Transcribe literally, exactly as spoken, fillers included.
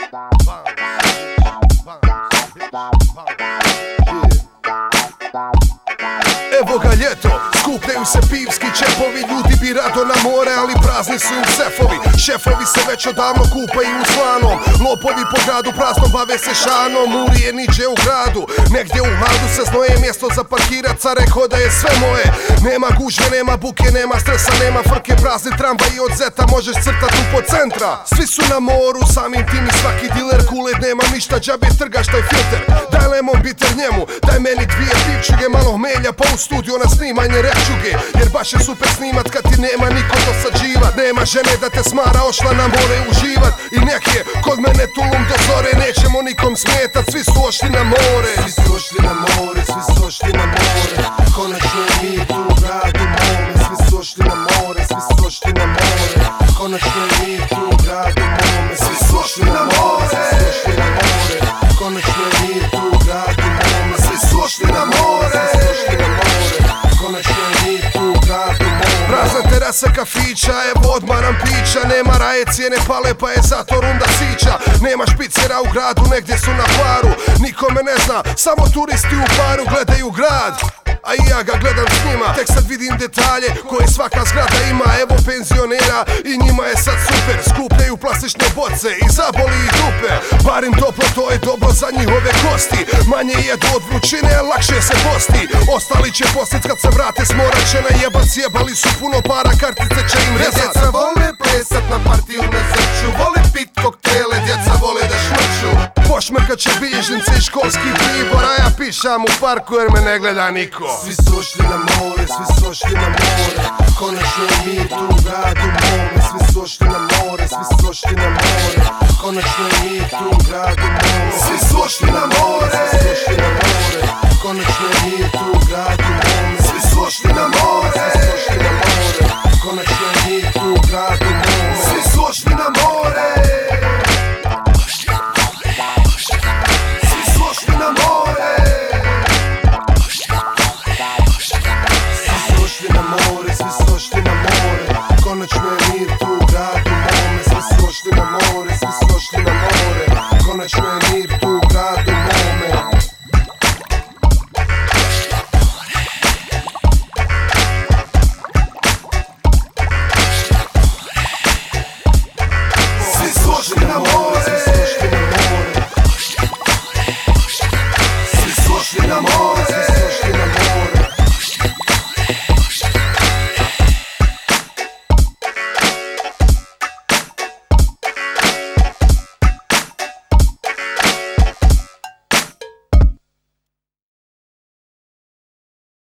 Evo ga ljeto, skupljaju se pivski čepovi, ljudi bi rado na more, ali prazni su im sefovi. Šefovi se već odavno kupaju slanom, lopovi po gradu prazno bave se šanom. Urije niđe u gradu, negdje u hladu se znoje, mjesto za parkirat, ca rekao da je sve moje. Nema gužve, nema buke, nema stresa, nema frke, prazni tramvaj i od zeta možeš crtat tu po centra. Svi su na moru, samim tim i svaki diler kulet, nema ništa, džabe trgaš taj filter. Daj lemon bitter njemu, daj meni dvije pivčuge, malo hmelja pa u studio na snimanje rečuge. Jer baš je super snimat kad ti nema niko dosađivat. Nema žene da te smara, ošla na more uživat. I nek je kod mene tulum do zore, nećemo nikom smetat, svi su ošli na more. Svi su ošli na more, svi su ošli na more. Konačno je mi tu u gradu mome. Svi su ošli na more, svi su ošli na more. Konačno je mi tu u gradu mome. Svi su ošli na more, svi su ošli na more. Konačno je mi tu u gradu mome. Svi su ošli na more, svi su ošli na more. Konačno je mi tu u gradu mome. Prazna terasa kafića, evo odmaram pića. Nema raje, cijene pale pa je zato runda sića. Nema špicera u gradu, negdje su na paru. Niko me ne zna, samo turisti u paru gledaju grad, a i ja ga gledam s njima. Tek sad vidim detalje koje svaka zgrada ima. Evo penzionera i njima je sad super. Skupljaju plastične boce i zaboli i dupe. Barim toplo, to je dobro za njihove kosti. Manje jedu od vrućine, lakše se posti. Ostali će postit kad se vrate s mora, će najebat. Sjebali su puno para, kartice će im rezat. Djeca vole plesat na partiju na Zrću, vole pit koktele, djeca vole da šmrču. Pošmrkat će bilježnice i školski pribor, a ja pišam u parku jer me ne gleda niko. Svi su ošli na more, svi su ošli na more. Konačno je mi tu u gradu mome. Svi su ošli na more, svi su ošli na more. Konačno je mi tu u gradu mome. Svi su ošli na more, svi su ošli na more. Konačno je mi tu u gradu mome. Svi su ošli na more, svi su ošli na more. Konačno je mi tu u gradu mome. Svi su ošli na more.